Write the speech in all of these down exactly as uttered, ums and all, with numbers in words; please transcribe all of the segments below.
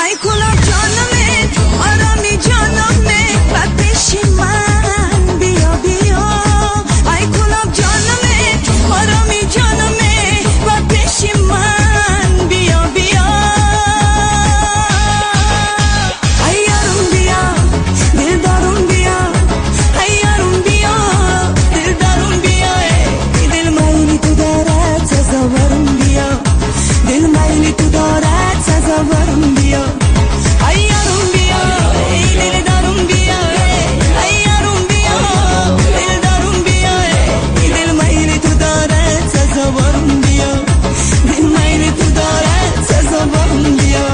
ای کلا جانمه آرامی جانمه و پیش من بیا بیا ای کلا جانمه آرامی جانمه و پیش من بیا بیا ای یارم بیا دل دارم بیا ای یارم بیا دل دارم بیا دل میلی تو دارد سزاورم بیا دل میلی تو دارد سزاورم بیا ای یارم بیا ای دل دارم بیا ای یارم بیا دل دارم بیا دل میلی تو دارد سزاورم بیا دل میلی تو دارد سزاورم بیا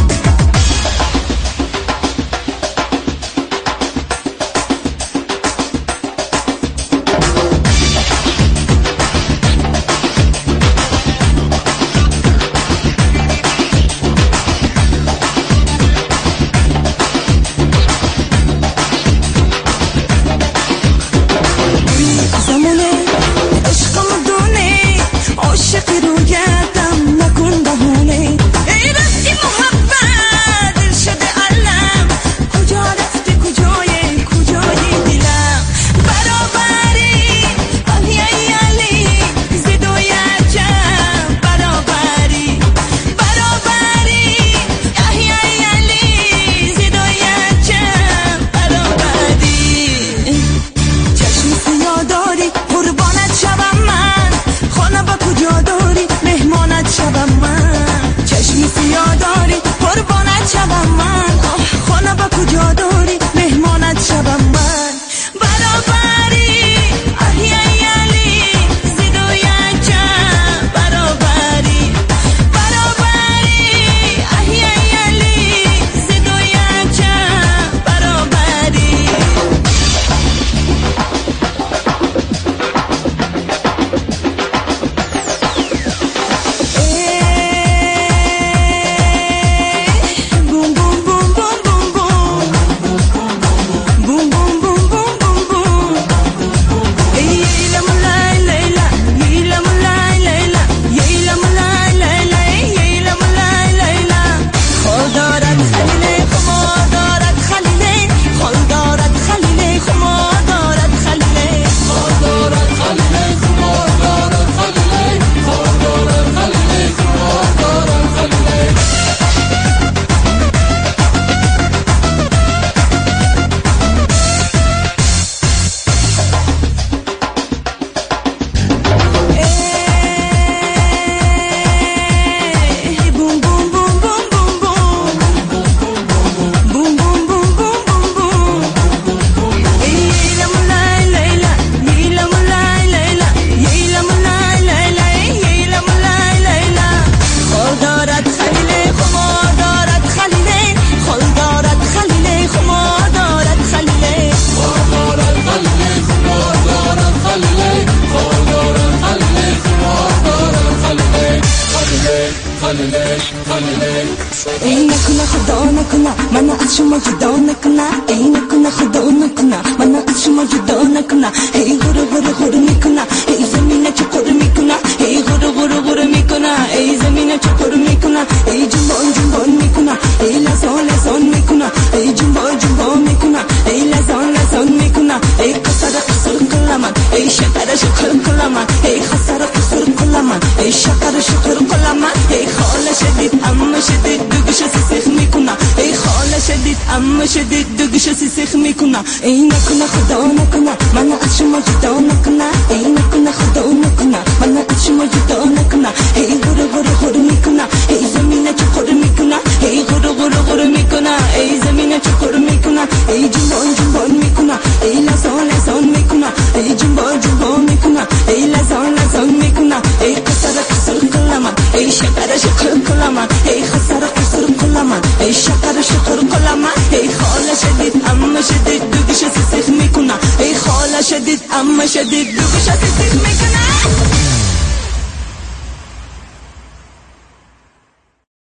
ای نکنه خدا نکنه من از شما جدا نکنه ای نکنه خدا نکنه من از شما جدا نکنه ای غره غره غره میکنه ای زمینه چقر میکنه ای غره غره غره میکنه ای زمینه چقر میکنه ای جنبان جنبان میکنه ای لسان لسان میکنه ای جنبان جنبان میکنه ای لسان لسان میکنه ای قصر قصر کلمن ای شکر شکر کلمن ای خسر قصر کلمن ای شکر شکر کلمن ای خال شدید اما شدید دوگش سیخ میکنه ای خال شدید اما شدید دوگش سیخ میکنه ای نکنه خدا نکنه من از شما جدا نکنه ای نکنه خدا نکنه من از شما جدا نکنه ای غره غره غره میکنه ای زمینه چقر میکنه ای غره غره غره میکنه ای زمینه چقر میکنه ای جنبان جنبان میکنه ای لسان لسان میکنه ای جنبان جنبان میکنه ای لسان لسان میکنه ای قصر قصر کلمن ای شکر شکر کلمن ای خسر قصر کلمن ای شکر شکر کلمن ای خال شدید اما شدید دوگش سیخ میکنه ای خال شدید اما شدید دوگش سیخ میکنه